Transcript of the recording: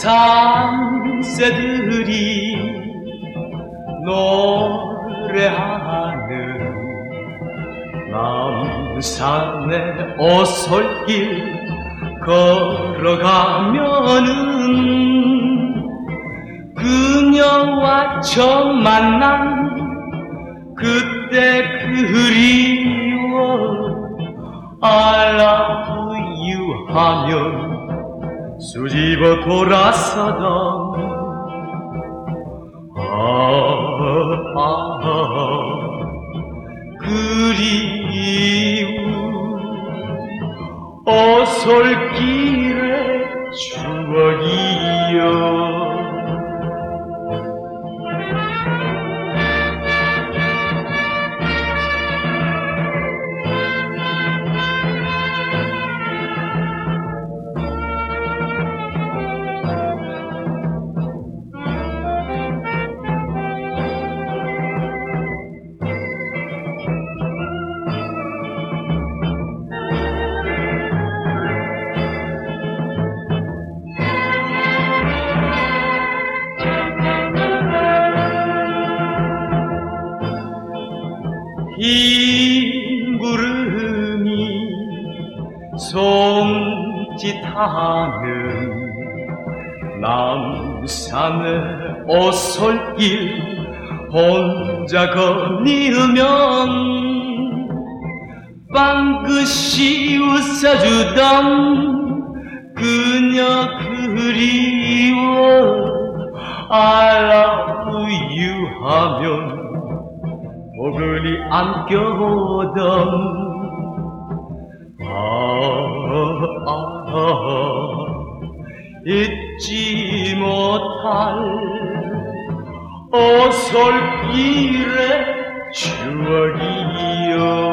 산새들이 노래하는 남산의 오솔길 걸어가면은 그녀와 처음 만난 그때 그리워 I love you 하면 수집어 돌아서던 그리움 오솔길의 추억이여 흰 구름이 손짓하는 남산의 오솔길 혼자 거닐면 빵긋이 웃어주던 그녀 그리워 I love you 하면 포근히 안겨오던 잊지 못할 오솔길의 추억이여